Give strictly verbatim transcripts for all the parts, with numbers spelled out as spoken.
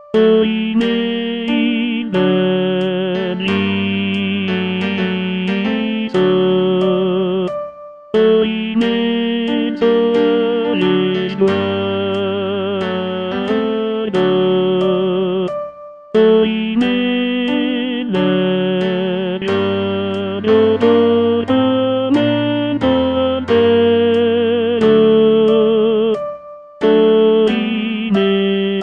Oi nei verri so, oi nei sole guardo, oi nella radio totalmente vero, oi nei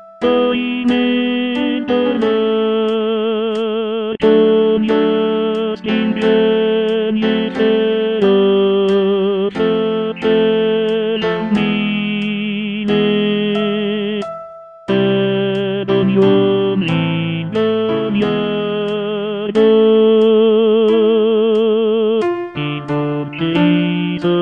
Ojme dolor, con jastingenie feroce mine, ed ogniom lingam iardo, in voce Iso.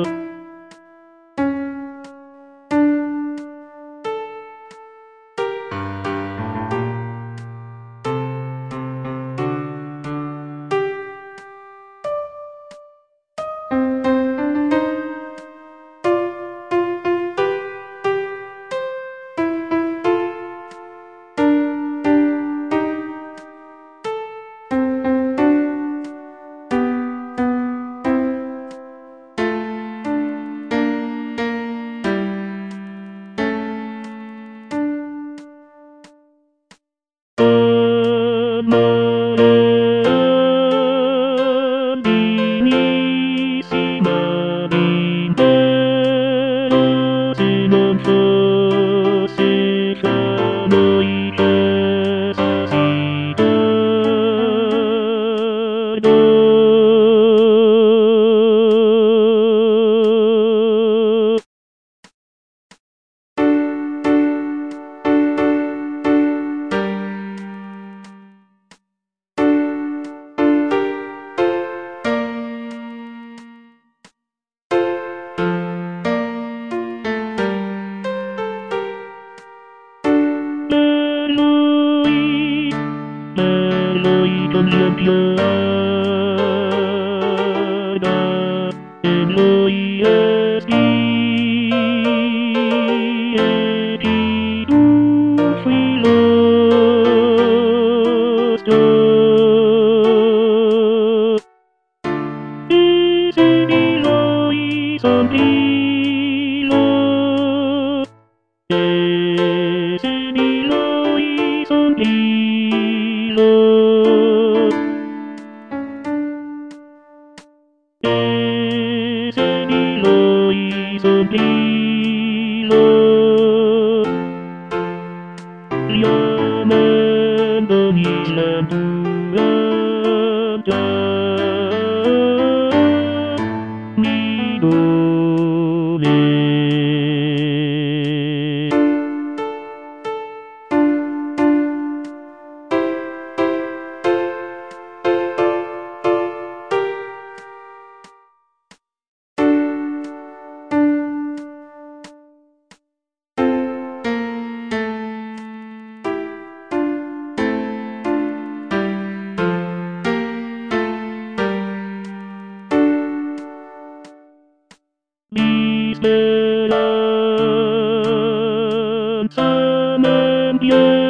Lui, lui con l'empiada, en lui esti, et tu filos dos, is in Eloi son Lilo, es in Eloi son Lilo, es en Eloi son Lilo, llamando Islam Tuhan mi dole. Mi speranza mantiene